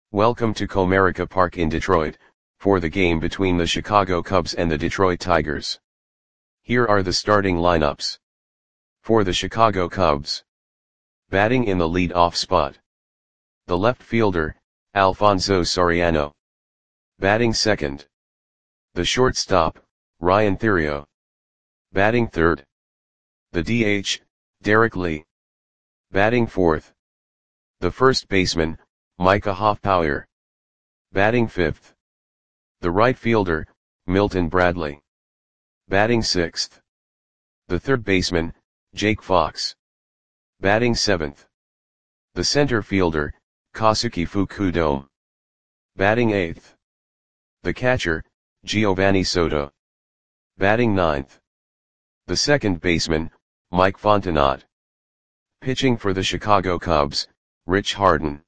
Welcome to Comerica Park in Detroit, for the game between the Chicago Cubs and the Detroit Tigers. Here are the starting lineups. For the Chicago Cubs. Batting in the lead-off spot. The left fielder, Alfonso Soriano. Batting second. The shortstop, Ryan Theriot. Batting third. The DH, Derek Lee. Batting fourth. The first baseman, Micah Hoffpauir. Batting fifth. The right fielder, Milton Bradley. Batting sixth. The third baseman, Jake Fox. Batting seventh. The center fielder, Kazuki Fukudome. Batting eighth. The catcher, Giovanni Soto. Batting ninth. The second baseman, Mike Fontenot. Pitching for the Chicago Cubs, Rich Harden.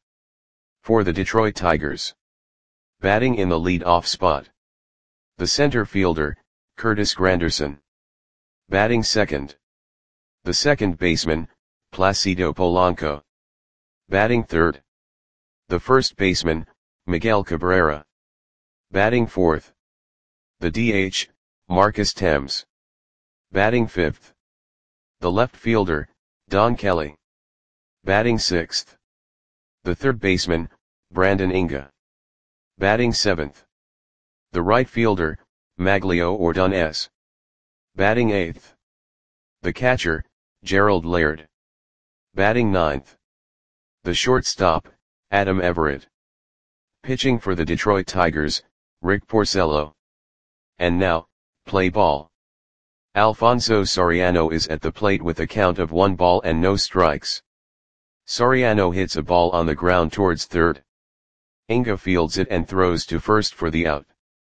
For the Detroit Tigers. Batting in the lead-off spot. The center fielder, Curtis Granderson. Batting second. The second baseman, Placido Polanco. Batting third. The first baseman, Miguel Cabrera. Batting fourth. The DH, Marcus Thames. Batting fifth. The left fielder, Don Kelly. Batting sixth. The third baseman, Brandon Inga. Batting seventh. The right fielder, Maglio Ordonez. Batting eighth. The catcher, Gerald Laird. Batting ninth. The shortstop, Adam Everett. Pitching for the Detroit Tigers, Rick Porcello. And now, play ball. Alfonso Soriano is at the plate with a count of 1 ball and no strikes. Soriano hits a ball on the ground towards third. Inga fields it and throws to first for the out.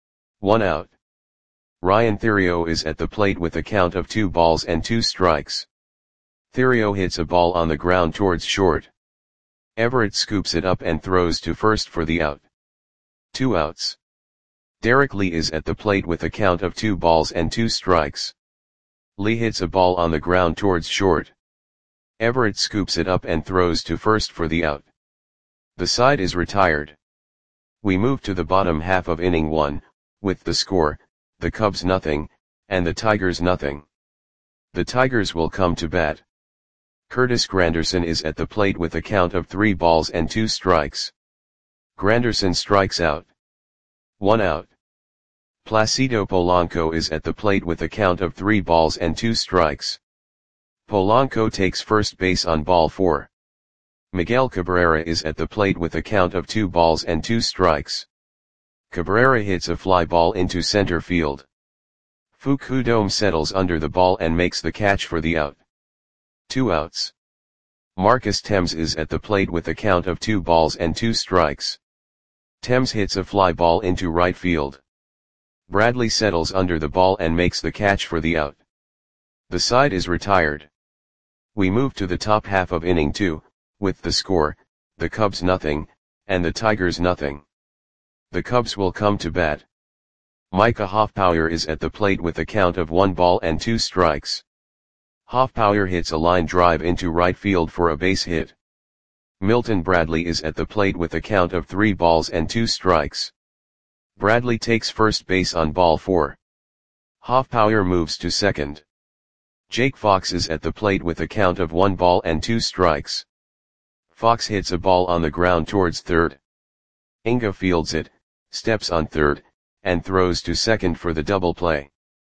1 out. Ryan Theriot is at the plate with a count of 2 balls and 2 strikes. Theriot hits a ball on the ground towards short. Everett scoops it up and throws to first for the out. 2 outs. Derek Lee is at the plate with a count of 2 balls and 2 strikes. Lee hits a ball on the ground towards short. Everett scoops it up and throws to first for the out. The side is retired. We move to the bottom half of inning 1, with the score, the Cubs nothing, and the Tigers nothing. The Tigers will come to bat. Curtis Granderson is at the plate with a count of 3 balls and 2 strikes. Granderson strikes out. 1 out. Placido Polanco is at the plate with a count of 3 balls and 2 strikes. Polanco takes first base on ball 4. Miguel Cabrera is at the plate with a count of 2 balls and 2 strikes. Cabrera hits a fly ball into center field. Fukudome settles under the ball and makes the catch for the out. 2 outs. Marcus Thames is at the plate with a count of 2 balls and 2 strikes. Thames hits a fly ball into right field. Bradley settles under the ball and makes the catch for the out. The side is retired. We move to the top half of inning 2, with the score, the Cubs nothing, and the Tigers nothing. The Cubs will come to bat. Micah Hoffpauir is at the plate with a count of 1 ball and 2 strikes. Hoffpauir hits a line drive into right field for a base hit. Milton Bradley is at the plate with a count of 3 balls and 2 strikes. Bradley takes first base on ball 4. Hoffpauir moves to second. Jake Fox is at the plate with a count of 1 ball and 2 strikes. Fox hits a ball on the ground towards third. Inga fields it, steps on third, and throws to second for the double play.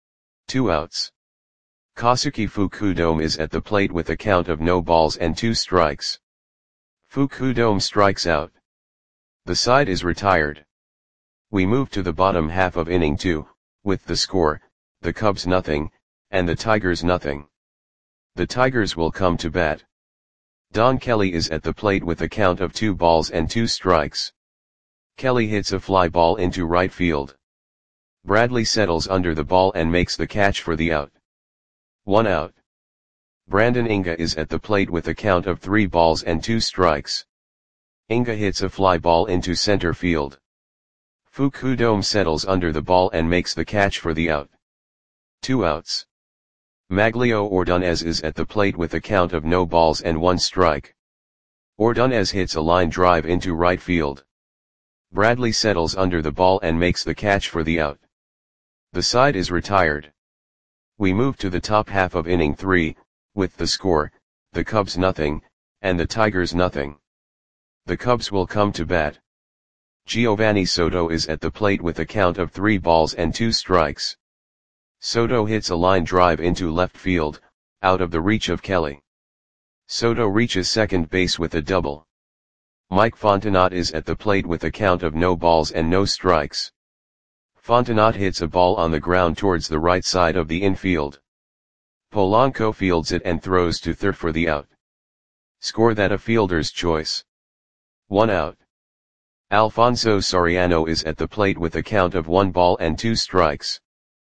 2 outs. Kazuki Fukudome is at the plate with a count of no balls and 2 strikes. Fukudome strikes out. The side is retired. We move to the bottom half of inning 2, with the score, the Cubs nothing, and the Tigers nothing. The Tigers will come to bat. Don Kelly is at the plate with a count of 2 balls and 2 strikes. Kelly hits a fly ball into right field. Bradley settles under the ball and makes the catch for the out. 1 out. Brandon Inga is at the plate with a count of 3 balls and 2 strikes. Inga hits a fly ball into center field. Fukudome settles under the ball and makes the catch for the out. 2 outs. Maglio Ordonez is at the plate with a count of no balls and 1 strike. Ordonez hits a line drive into right field. Bradley settles under the ball and makes the catch for the out. The side is retired. We move to the top half of inning 3, with the score, the Cubs nothing, and the Tigers nothing. The Cubs will come to bat. Giovanni Soto is at the plate with a count of 3 balls and 2 strikes. Soto hits a line drive into left field, out of the reach of Kelly. Soto reaches second base with a double. Mike Fontenot is at the plate with a count of no balls and no strikes. Fontenot hits a ball on the ground towards the right side of the infield. Polanco fields it and throws to third for the out. Score that a fielder's choice. 1 out. Alfonso Soriano is at the plate with a count of 1 ball and 2 strikes.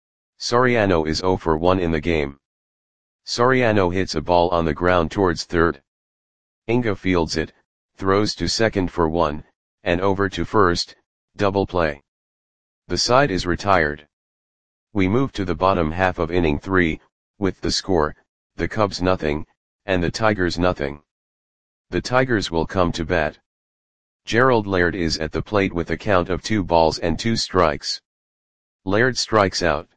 Soriano is 0 for 1 in the game. Soriano hits a ball on the ground towards third. Inga fields it, throws to second for 1, and over to first, double play. The side is retired. We move to the bottom half of inning 3, with the score, the Cubs nothing, and the Tigers nothing. The Tigers will come to bat. Gerald Laird is at the plate with a count of 2 balls and 2 strikes. Laird strikes out.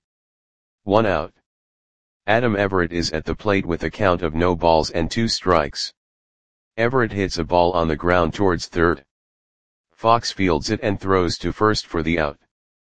1 out. Adam Everett is at the plate with a count of no balls and 2 strikes. Everett hits a ball on the ground towards third. Fox fields it and throws to first for the out.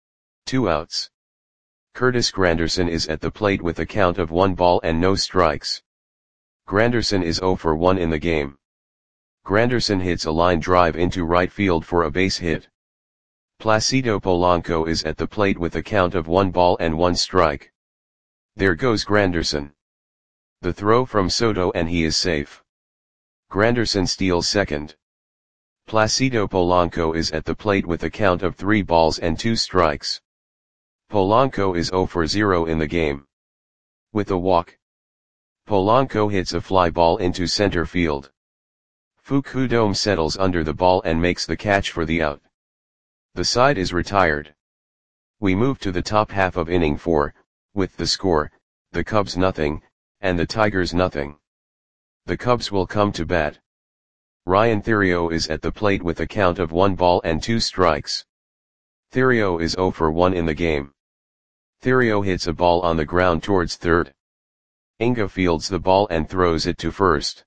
2 outs. Curtis Granderson is at the plate with a count of 1 ball and no strikes. Granderson is 0 for 1 in the game. Granderson hits a line drive into right field for a base hit. Placido Polanco is at the plate with a count of 1 ball and 1 strike. There goes Granderson. The throw from Soto and he is safe. Granderson steals second. Placido Polanco is at the plate with a count of 3 balls and 2 strikes. Polanco is 0 for 0 in the game. With a walk, Polanco hits a fly ball into center field. Fukudome settles under the ball and makes the catch for the out. The side is retired. We move to the top half of inning 4, with the score, the Cubs nothing, and the Tigers nothing. The Cubs will come to bat. Ryan Theriot is at the plate with a count of 1 ball and 2 strikes. Theriot is 0 for 1 in the game. Theriot hits a ball on the ground towards third. Inga fields the ball and throws it to first.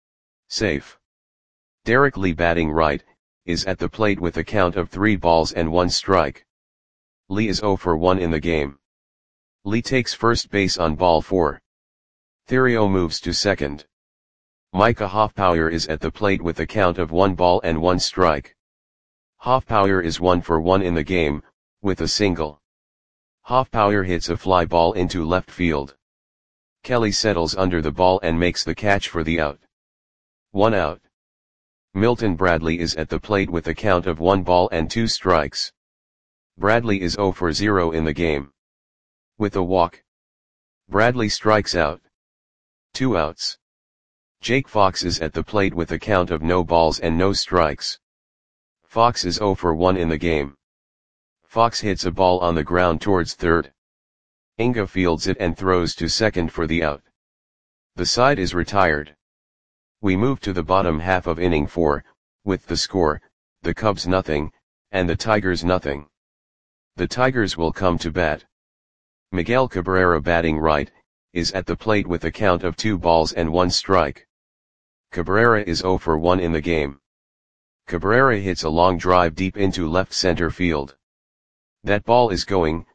Safe. Derek Lee, batting right, is at the plate with a count of 3 balls and 1 strike. Lee is 0 for 1 in the game. Lee takes first base on ball 4. Theriot moves to second. Micah Hoffpauir is at the plate with a count of 1 ball and 1 strike. Hoffpauir is 1 for 1 in the game, with a single. Hoffpauir hits a fly ball into left field. Kelly settles under the ball and makes the catch for the out. 1 out. Milton Bradley is at the plate with a count of 1 ball and 2 strikes. Bradley is 0 for 0 in the game. With a walk, Bradley strikes out. 2 outs. Jake Fox is at the plate with a count of no balls and no strikes. Fox is 0 for 1 in the game. Fox hits a ball on the ground towards third. Inga fields it and throws to second for the out. The side is retired. We move to the bottom half of inning 4, with the score, the Cubs nothing, and the Tigers nothing. The Tigers will come to bat. Miguel Cabrera, batting right, is at the plate with a count of 2 balls and 1 strike. Cabrera is 0 for 1 in the game. Cabrera hits a long drive deep into left center field. That ball is gone.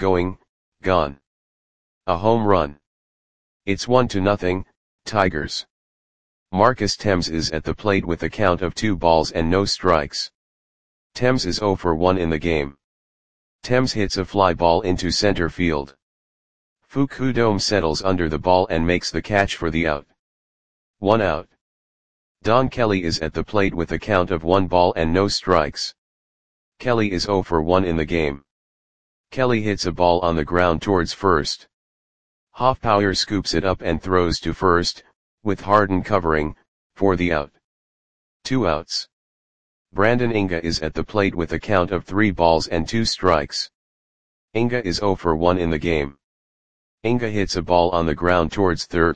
A home run. It's 1-0, Tigers. Marcus Thames is at the plate with a count of 2 balls and no strikes. Thames is 0 for 1 in the game. Thames hits a fly ball into center field. Fukudome settles under the ball and makes the catch for the out. 1 out. Don Kelly is at the plate with a count of 1 ball and no strikes. Kelly is 0 for 1 in the game. Kelly hits a ball on the ground towards first. Hoffpauir scoops it up and throws to first, with Harden covering, for the out. 2 outs. Brandon Inga is at the plate with a count of 3 balls and 2 strikes. Inga is 0 for 1 in the game. Inga hits a ball on the ground towards third.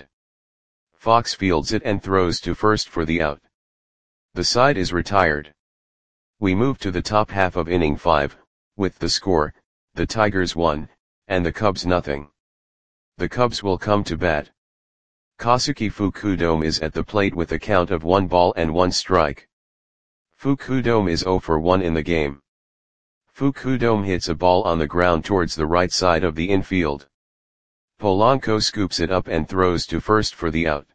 Fox fields it and throws to first for the out. The side is retired. We move to the top half of inning 5, with the score, the Tigers 1, and the Cubs nothing. The Cubs will come to bat. Kosuke Fukudome is at the plate with a count of 1 ball and 1 strike. Fukudome is 0 for 1 in the game. Fukudome hits a ball on the ground towards the right side of the infield. Polanco scoops it up and throws to first for the out.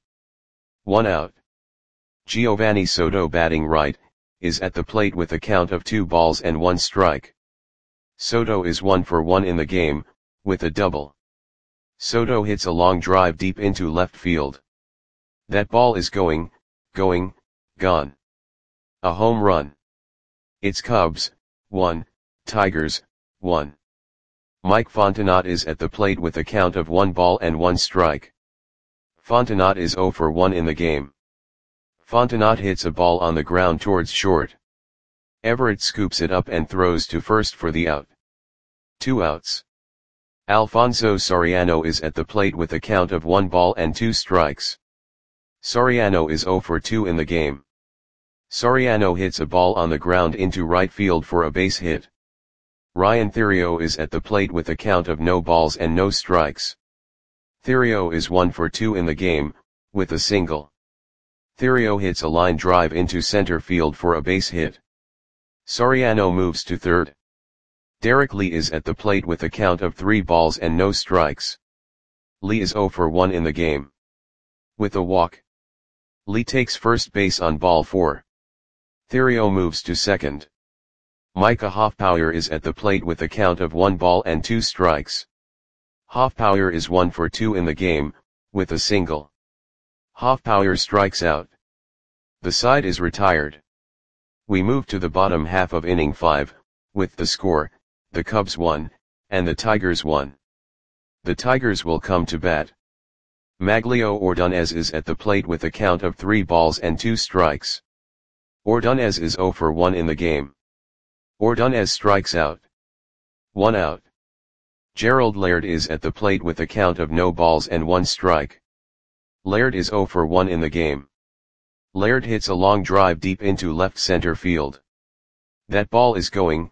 1 out. Giovanni Soto, batting right, is at the plate with a count of 2 balls and 1 strike. Soto is 1 for 1 in the game, with a double. Soto hits a long drive deep into left field. That ball is going, gone. A home run. It's Cubs 1, Tigers 1. Mike Fontenot is at the plate with a count of 1 ball and 1 strike. Fontenot is 0 for 1 in the game. Fontenot hits a ball on the ground towards short. Everett scoops it up and throws to first for the out. 2 outs. Alfonso Soriano is at the plate with a count of 1 ball and 2 strikes. Soriano is 0 for 2 in the game. Soriano hits a ball on the ground into right field for a base hit. Ryan Theriot is at the plate with a count of no balls and no strikes. Theriot is 1 for 2 in the game, with a single. Theriot hits a line drive into center field for a base hit. Soriano moves to third. Derek Lee is at the plate with a count of 3 balls and no strikes. Lee is 0 for 1 in the game. With a walk, Lee takes first base on ball 4. Theriot moves to second. Micah Hoffpauir is at the plate with a count of 1 ball and 2 strikes. Hoffpauir is 1 for 2 in the game, with a single. Hoffpauir strikes out. The side is retired. We move to the bottom half of inning 5, with the score, the Cubs 1, and the Tigers 1. The Tigers will come to bat. Maglio Ordonez is at the plate with a count of 3 balls and 2 strikes. Ordonez is 0 for 1 in the game. Ordonez strikes out. 1 out. Gerald Laird is at the plate with a count of no balls and 1 strike. Laird is 0 for 1 in the game. Laird hits a long drive deep into left center field. That ball is going,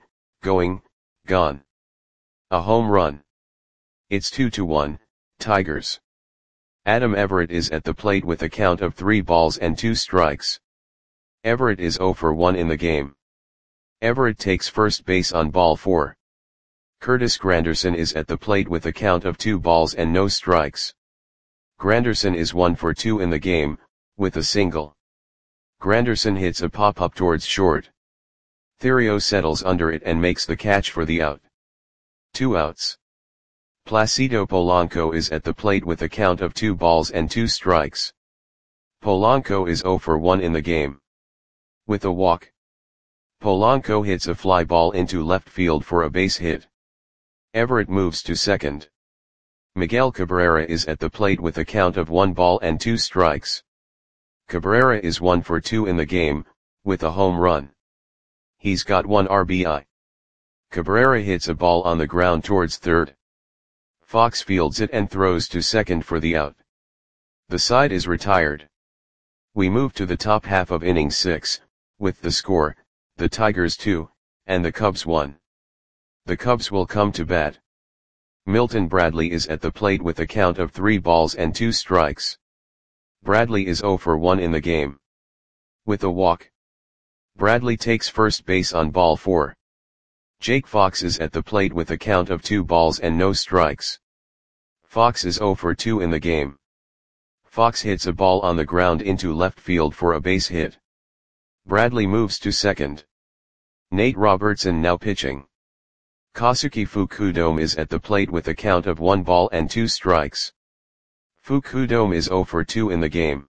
gone. A home run. It's 2-1, Tigers. Adam Everett is at the plate with a count of 3 balls and 2 strikes. Everett is 0 for 1 in the game. Everett takes first base on ball 4. Curtis Granderson is at the plate with a count of 2 balls and no strikes. Granderson is 1 for 2 in the game, with a single. Granderson hits a pop-up towards short. Theriot settles under it and makes the catch for the out. 2 outs. Placido Polanco is at the plate with a count of 2 balls and 2 strikes. Polanco is 0 for 1 in the game. With a walk, Polanco hits a fly ball into left field for a base hit. Everett moves to second. Miguel Cabrera is at the plate with a count of 1 ball and 2 strikes. Cabrera is 1 for 2 in the game, with a home run. He's got 1 RBI. Cabrera hits a ball on the ground towards third. Fox fields it and throws to second for the out. The side is retired. We move to the top half of inning 6, with the score, the Tigers 2, and the Cubs 1. The Cubs will come to bat. Milton Bradley is at the plate with a count of 3 balls and 2 strikes. Bradley is 0 for 1 in the game. With a walk, Bradley takes first base on ball 4. Jake Fox is at the plate with a count of 2 balls and no strikes. Fox is 0 for 2 in the game. Fox hits a ball on the ground into left field for a base hit. Bradley moves to second. Nate Robertson now pitching. Kosuke Fukudome is at the plate with a count of 1 ball and 2 strikes. Fukudome is 0 for 2 in the game.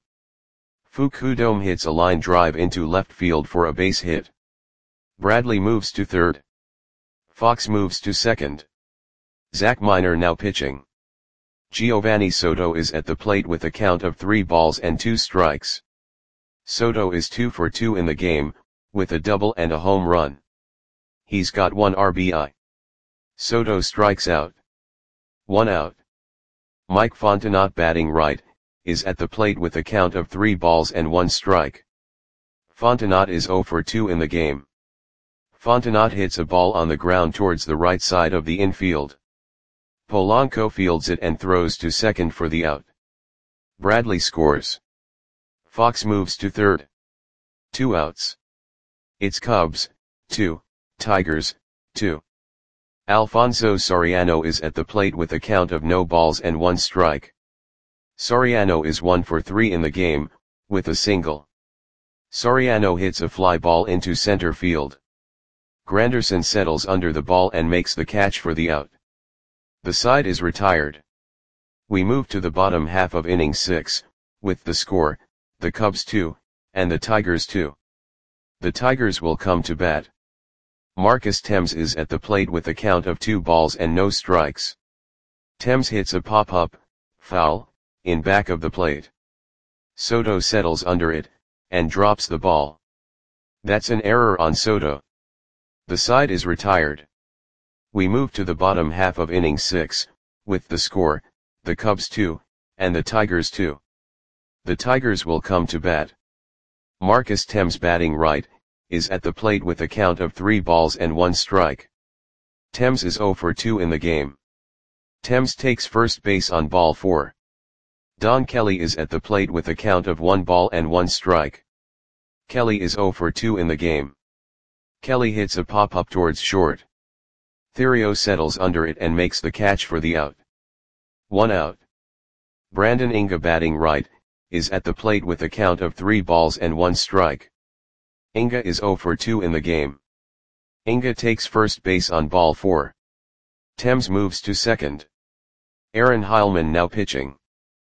Fukudome hits a line drive into left field for a base hit. Bradley moves to third. Fox moves to second. Zach Miner now pitching. Giovanni Soto is at the plate with a count of 3 balls and 2 strikes. Soto is 2 for 2 in the game, with a double and a home run. He's got 1 RBI. Soto strikes out. 1 out. Mike Fontenot, batting right, is at the plate with a count of 3 balls and 1 strike. Fontenot is 0 for 2 in the game. Fontenot hits a ball on the ground towards the right side of the infield. Polanco fields it and throws to second for the out. Bradley scores. Fox moves to third. 2 outs. It's Cubs, 2, Tigers, 2. Alfonso Soriano is at the plate with a count of no balls and 1 strike. Soriano is 1 for 3 in the game, with a single. Soriano hits a fly ball into center field. Granderson settles under the ball and makes the catch for the out. The side is retired. We move to the bottom half of inning 6, with the score, the Cubs 2, and the Tigers 2. The Tigers will come to bat. Marcus Thames is at the plate with a count of 2 balls and no strikes. Thames hits a pop-up, foul, in back of the plate. Soto settles under it, and drops the ball. That's an error on Soto. The side is retired. We move to the bottom half of inning 6, with the score, the Cubs 2, and the Tigers 2. The Tigers will come to bat. Marcus Thames batting right, is at the plate with a count of 3 balls and 1 strike. Thames is 0 for 2 in the game. Thames takes first base on ball 4. Don Kelly is at the plate with a count of 1 ball and 1 strike. Kelly is 0 for 2 in the game. Kelly hits a pop-up towards short. Theriot settles under it and makes the catch for the out. 1 out. Brandon Inga batting right, is at the plate with a count of 3 balls and 1 strike. Inga is 0 for 2 in the game. Inga takes first base on ball 4. Thames moves to second. Aaron Heilman now pitching.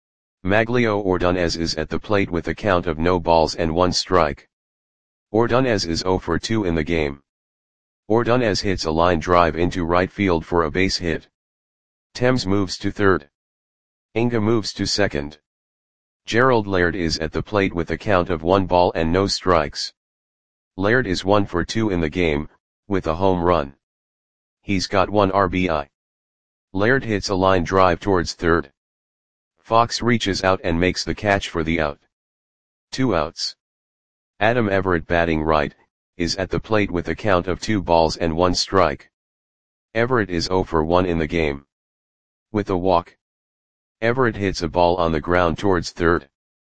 Maglio Ordonez is at the plate with a count of no balls and 1 strike. Ordonez is 0 for 2 in the game. Ordonez hits a line drive into right field for a base hit. Thames moves to third. Inga moves to second. Gerald Laird is at the plate with a count of 1 ball and no strikes. Laird is 1 for 2 in the game, with a home run. He's got 1 RBI. Laird hits a line drive towards third. Fox reaches out and makes the catch for the out. 2 outs. Adam Everett batting right, is at the plate with a count of 2 balls and 1 strike. Everett is 0 for 1 in the game. With a walk. Everett hits a ball on the ground towards third.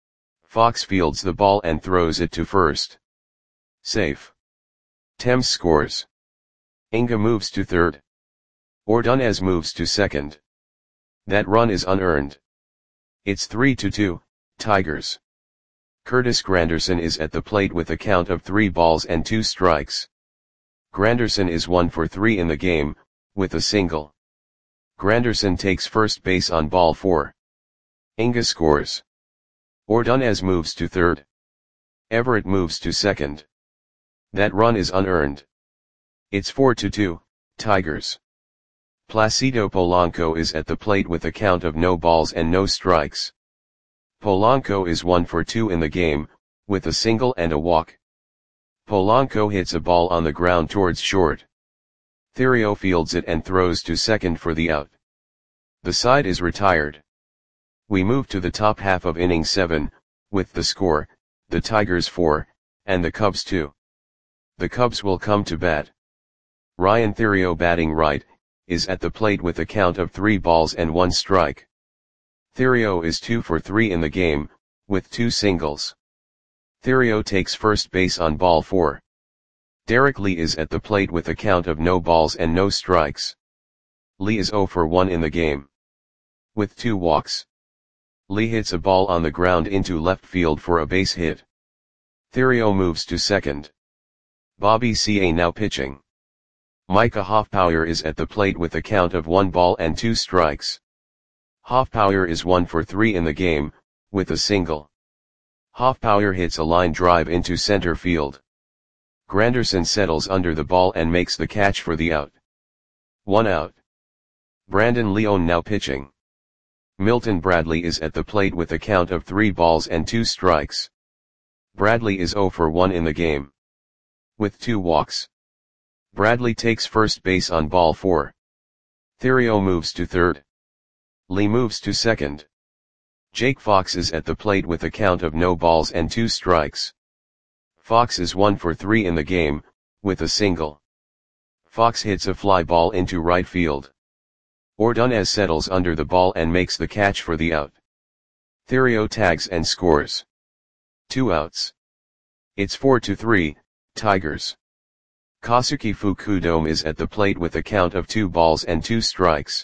Fox fields the ball and throws it to first. Safe. Thames scores. Inga moves to third. Ordonez moves to second. That run is unearned. It's 3-2, Tigers. Curtis Granderson is at the plate with a count of 3 balls and 2 strikes. Granderson is 1 for 3 in the game, with a single. Granderson takes first base on ball 4. Inga scores. Ordonez moves to third. Everett moves to second. That run is unearned. It's 4-2, Tigers. Placido Polanco is at the plate with a count of no balls and no strikes. Polanco is 1 for 2 in the game, with a single and a walk. Polanco hits a ball on the ground towards short. Theriot fields it and throws to second for the out. The side is retired. We move to the top half of inning 7, with the score, the Tigers 4, and the Cubs 2. The Cubs will come to bat. Ryan Theriot batting right, is at the plate with a count of 3 balls and 1 strike. Theriot is 2 for 3 in the game, with 2 singles. Theriot takes first base on ball 4. Derek Lee is at the plate with a count of no balls and no strikes. Lee is 0 for 1 in the game. With 2 walks. Lee hits a ball on the ground into left field for a base hit. Theriot moves to second. Bobby Ca now pitching. Micah Hoffpauir is at the plate with a count of 1 ball and 2 strikes. Hoffpauir is 1 for 3 in the game, with a single. Hoffpauir hits a line drive into center field. Granderson settles under the ball and makes the catch for the out. 1 out. Brandon Leone now pitching. Milton Bradley is at the plate with a count of 3 balls and 2 strikes. Bradley is 0 for 1 in the game. With 2 walks. Bradley takes first base on ball 4. Theriot moves to third. Lee moves to second. Jake Fox is at the plate with a count of no balls and 2 strikes. Fox is 1 for 3 in the game, with a single. Fox hits a fly ball into right field. Ordonez settles under the ball and makes the catch for the out. Thairo tags and scores. 2 outs. It's 4-3, Tigers. Kazuki Fukudome is at the plate with a count of 2 balls and 2 strikes.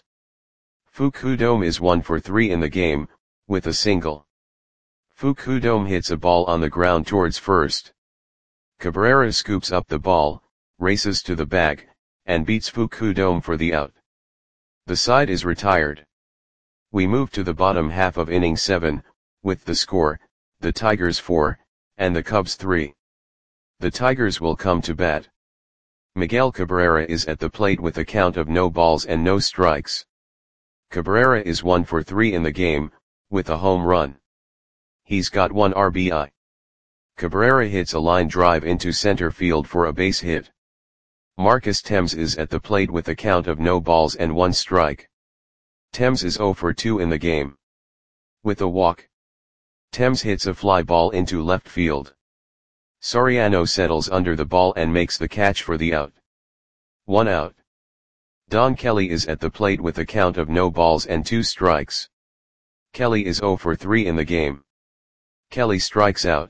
Fukudome is 1 for 3 in the game, with a single. Fukudome hits a ball on the ground towards first. Cabrera scoops up the ball, races to the bag, and beats Fukudome for the out. The side is retired. We move to the bottom half of inning 7, with the score, the Tigers 4, and the Cubs 3. The Tigers will come to bat. Miguel Cabrera is at the plate with a count of no balls and no strikes. Cabrera is 1 for 3 in the game, with a home run. He's got 1 RBI. Cabrera hits a line drive into center field for a base hit. Marcus Thames is at the plate with a count of no balls and 1 strike. Thames is 0 for 2 in the game. With a walk. Thames hits a fly ball into left field. Soriano settles under the ball and makes the catch for the out. 1 out. Don Kelly is at the plate with a count of no balls and 2 strikes. Kelly is 0 for 3 in the game. Kelly strikes out.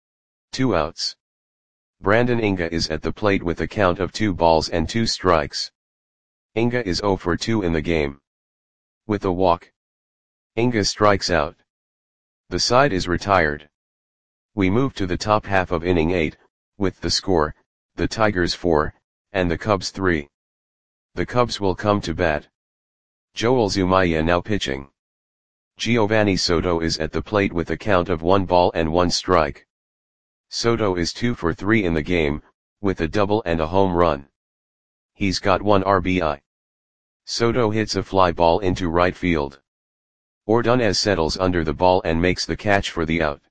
2 outs. Brandon Inga is at the plate with a count of 2 balls and 2 strikes. Inga is 0 for 2 in the game. With a walk. Inga strikes out. The side is retired. We move to the top half of inning 8, with the score, the Tigers 4, and the Cubs 3. The Cubs will come to bat. Joel Zumaya now pitching. Giovanni Soto is at the plate with a count of 1 ball and 1 strike. Soto is 2 for 3 in the game, with a double and a home run. He's got 1 RBI. Soto hits a fly ball into right field. Ordonez settles under the ball and makes the catch for the out.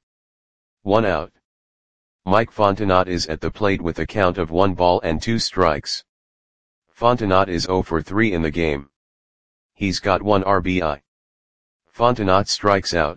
1 out. Mike Fontenot is at the plate with a count of 1 ball and 2 strikes. Fontenot is 0 for 3 in the game. He's got 1 RBI. Fontenot strikes out.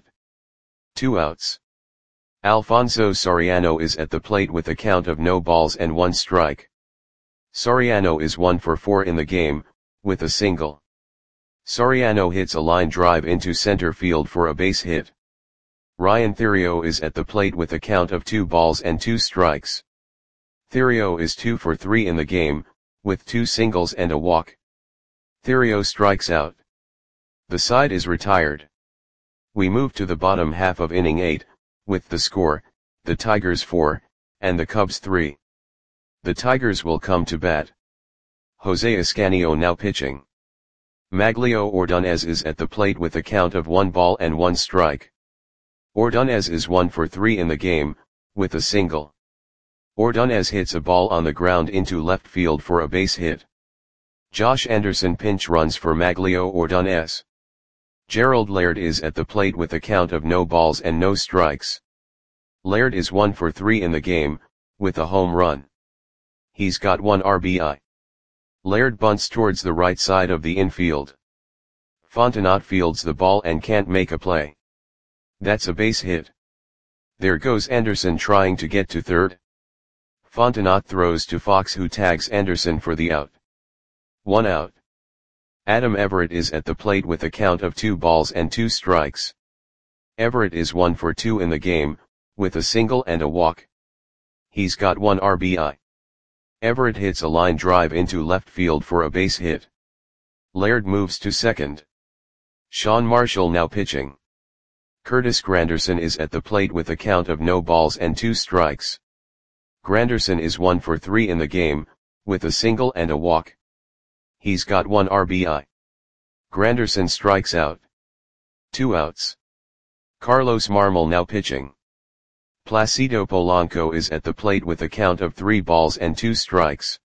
2 outs. Alfonso Soriano is at the plate with a count of no balls and 1 strike. Soriano is 1 for 4 in the game, with a single. Soriano hits a line drive into center field for a base hit. Ryan Thairo is at the plate with a count of 2 balls and 2 strikes. Thairo is 2 for 3 in the game, with 2 singles and a walk. Thairo strikes out. The side is retired. We move to the bottom half of inning 8, with the score, the Tigers 4, and the Cubs 3. The Tigers will come to bat. Jose Ascanio now pitching. Maglio Ordonez is at the plate with a count of 1 ball and 1 strike. Ordonez is 1 for 3 in the game, with a single. Ordonez hits a ball on the ground into left field for a base hit. Josh Anderson pinch runs for Maglio Ordonez. Gerald Laird is at the plate with a count of no balls and no strikes. Laird is 1 for 3 in the game, with a home run. He's got 1 RBI. Laird bunts towards the right side of the infield. Fontenot fields the ball and can't make a play. That's a base hit. There goes Anderson trying to get to third. Fontenot throws to Fox, who tags Anderson for the out. 1 out. Adam Everett is at the plate with a count of 2 balls and 2 strikes. Everett is 1 for 2 in the game, with a single and a walk. He's got 1 RBI. Everett hits a line drive into left field for a base hit. Laird moves to second. Sean Marshall now pitching. Curtis Granderson is at the plate with a count of no balls and 2 strikes. Granderson is 1 for 3 in the game, with a single and a walk. He's got 1 RBI. Granderson strikes out. 2 outs. Carlos Marmol now pitching. Placido Polanco is at the plate with a count of 3 balls and 2 strikes.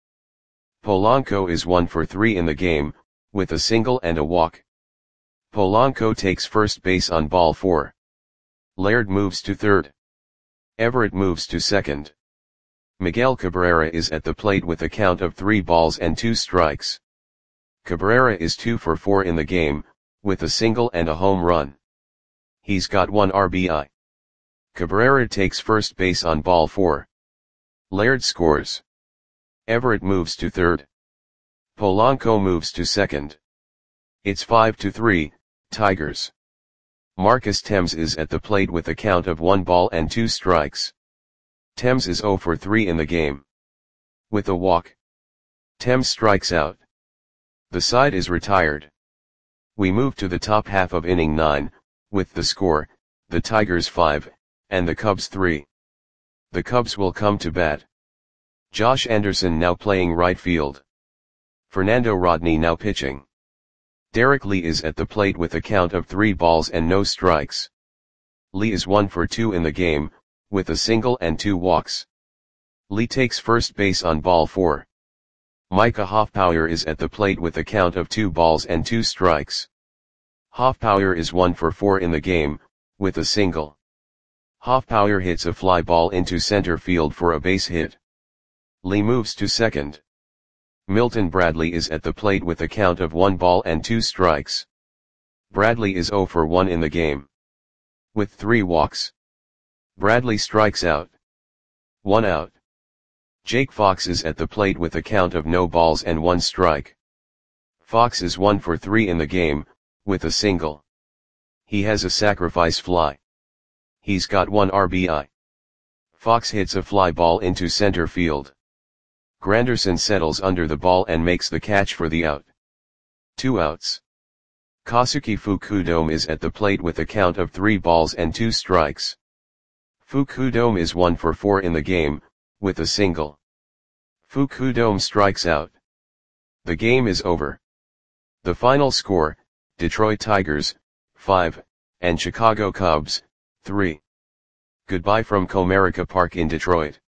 Polanco is 1 for 3 in the game, with a single and a walk. Polanco takes first base on ball 4. Laird moves to third. Everett moves to second. Miguel Cabrera is at the plate with a count of 3 balls and 2 strikes. Cabrera is 2 for 4 in the game, with a single and a home run. He's got 1 RBI. Cabrera takes first base on ball 4. Laird scores. Everett moves to third. Polanco moves to second. It's 5-3, Tigers. Marcus Thames is at the plate with a count of 1 ball and 2 strikes. Thames is 0 for 3 in the game. With a walk, Thames strikes out. The side is retired. We move to the top half of inning 9, with the score, the Tigers 5, and the Cubs 3. The Cubs will come to bat. Josh Anderson now playing right field. Fernando Rodney now pitching. Derek Lee is at the plate with a count of 3 balls and no strikes. Lee is 1 for 2 in the game, with a single and 2 walks. Lee takes first base on ball 4. Micah Hoffpauir is at the plate with a count of 2 balls and 2 strikes. Hoffpauir is 1 for 4 in the game, with a single. Hoffpauir hits a fly ball into center field for a base hit. Lee moves to second. Milton Bradley is at the plate with a count of 1 ball and 2 strikes. Bradley is 0 for 1 in the game. With 3 walks, Bradley strikes out. 1 out. Jake Fox is at the plate with a count of no balls and 1 strike. Fox is 1 for 3 in the game, with a single. He has a sacrifice fly. He's got 1 RBI. Fox hits a fly ball into center field. Granderson settles under the ball and makes the catch for the out. 2 outs. Kosuke Fukudome is at the plate with a count of 3 balls and 2 strikes. Fukudome is 1 for 4 in the game, with a single. Fukudome strikes out. The game is over. The final score, Detroit Tigers, 5, and Chicago Cubs, 3. Goodbye from Comerica Park in Detroit.